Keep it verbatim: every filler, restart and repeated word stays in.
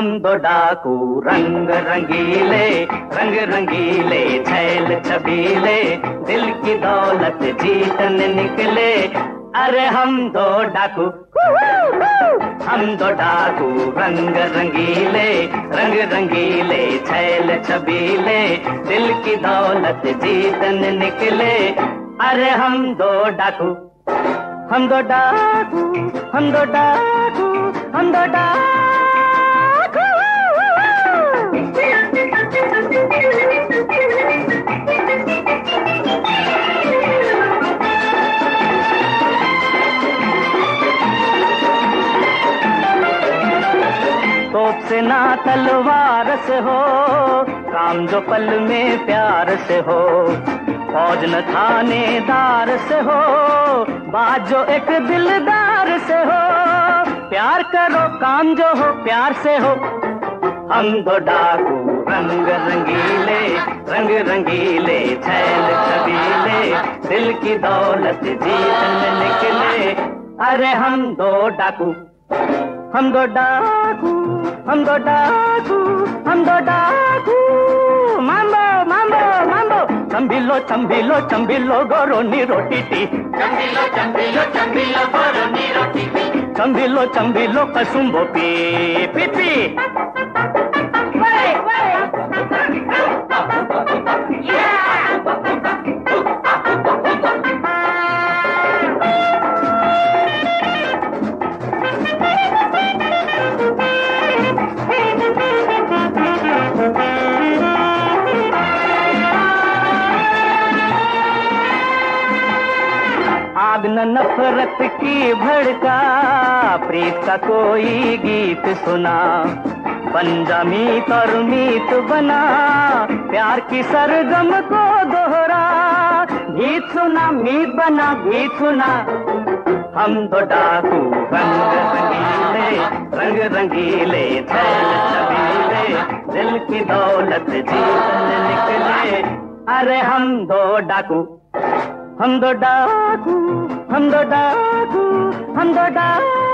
हम दो डाकू रंग रंगीले, रंग रंगीले छैल छबीले, दिल की दौलत जीतने निकले। अरे हम दो डाकू, हम दो डाकू रंग रंगीले, रंग रंगीले छैल छबीले, दिल की दौलत जीतने निकले। अरे हम दो डाकू, हम दो डाकू, हम दो डाकू, हम दो डाकू। तोप से ना तलवार से हो, काम जो पल में प्यार से हो, फौज न थानेदार से हो, बात जो एक दिलदार से हो। प्यार करो काम जो हो प्यार से हो। हम दो डाकू रंग रंगीले, रंग रंगीले छैल छबीले, दिल की दौलत जीतने निकले। अरे हम दो डाकू, हम दो डाकू, हम दो डाकू, हम दो डाकू। मांबो मांबो मांबो, चंबिलो चंबिलो चंबिलो गोरोनी रोटी टी, चंबिलो चंबिलो चंबिलो गोरोनी रोटी टी, चंबिलो चंबिलो कसुम्बो पी पी पी। आग न नफरत की भड़का, प्रीत का कोई गीत सुना, बन मीत और मीत बना, प्यार की सरगम को दोहरा। गीत सुना मीत बना, गीत सुना। हम दो डाकू रंग रंगीले, रंग रंगीले छैल छबीले, दिल की दौलत जीतने निकले। अरे हम दो डाकू, हम दो डाकू, हम दो डाकू, हम दो डाकू।